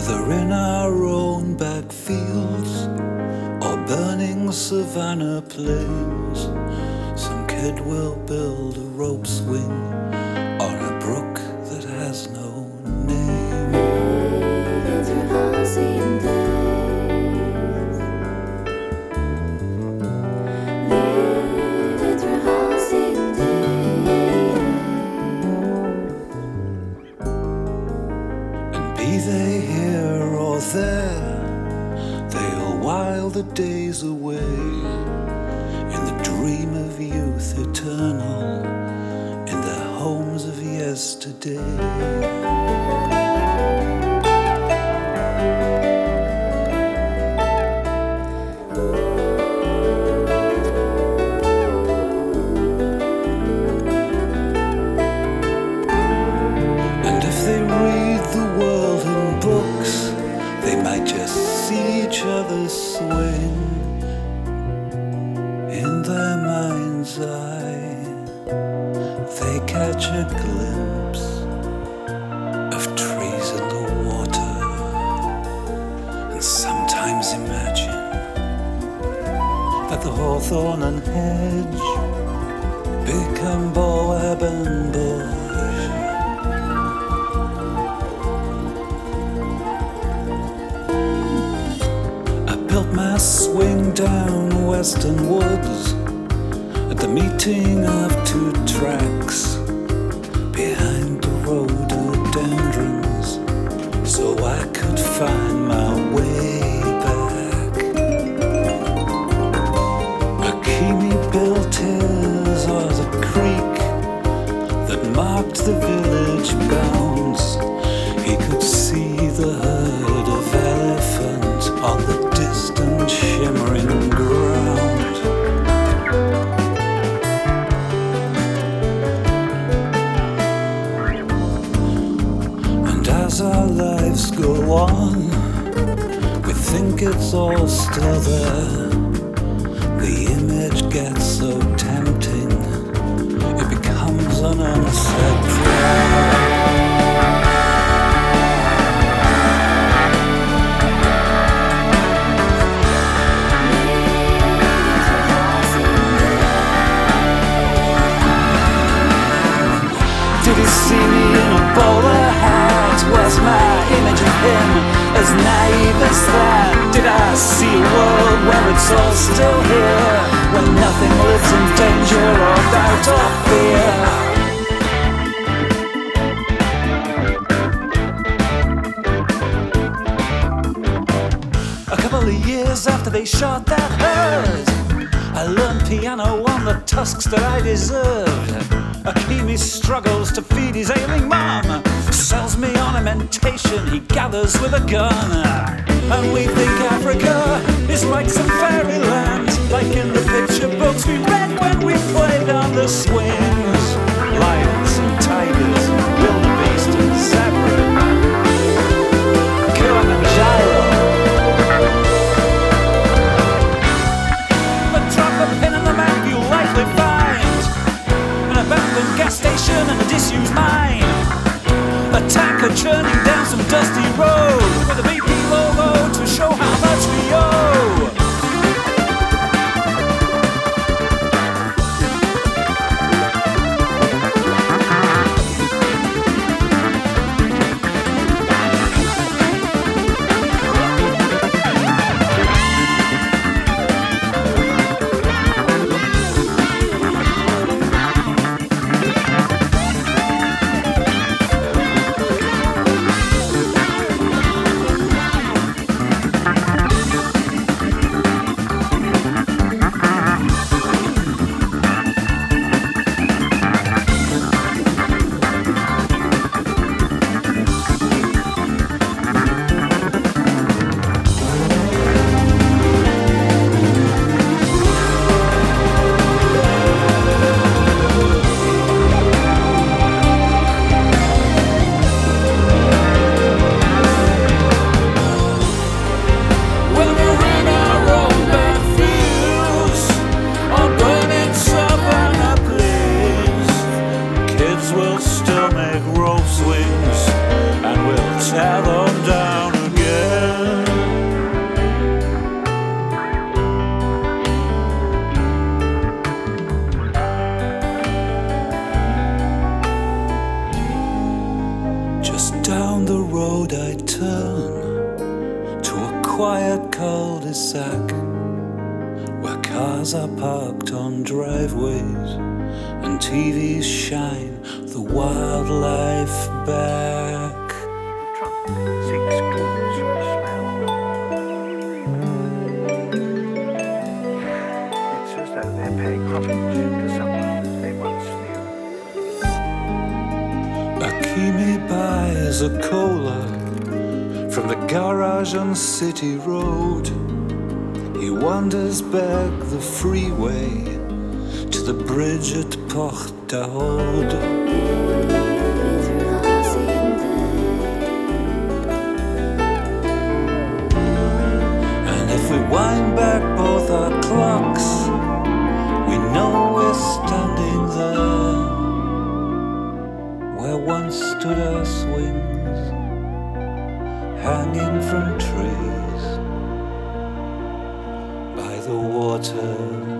whether in our own backfields or burning savannah plains, some kid will build a rope swing on a brook that has no name. Living through halcyon days, living through halcyon days, And be they here or there, they'll while the days away in the dream of youth eternal, in their homes of yesterday. And if they read the world in books, they might just see each other swing in their mind's eye. They catch a glimpse of trees in the water, and sometimes imagine that the hawthorn and hedge become Boab and bush. I built my swing down western woods at the meeting of two tracks behind the rhododendrons, so I could find my way back. Akimi built his as a creek that marked the village bounds. He could see the herd of elephant on the distant shimmering ground. And as our lives go on, we think it's all still there. The image gets so tempting, it becomes an unsaid prayer. Did he see me in a bowler hat? Was my image of him as naive as that? Did I see a world where it's all still here, when nothing lives in danger or doubt or fear? A couple of years after they shot that herd, I learned piano on the tusks that I deserved. Akimi struggles to feed his ailing mom, sells me ornamentation he gathers with a gun. And we think Africa is like some fairyland, like in the picture books we read when we played on the swings. Lions and tigers, wildebeest and zebra, Kilimanjaro. But drop a pin in the map, you'll likely find an abandoned gas station and a disused mine. A tanker churning down some dusty road with a BP logo to show how much we owe. Down the road I turn to a quiet cul-de-sac where cars are parked on driveways and TVs shine the wildlife back. Trunk 6 clues of smell. It's as though they're paying homage to someone they once knew. Akimi buys a cola from the garage on City Road. He wanders back the freeway to the bridge at Porte d'Aude. And if we wind back both our clocks, we know we're standing there where once stood our swings, hanging from trees by the water.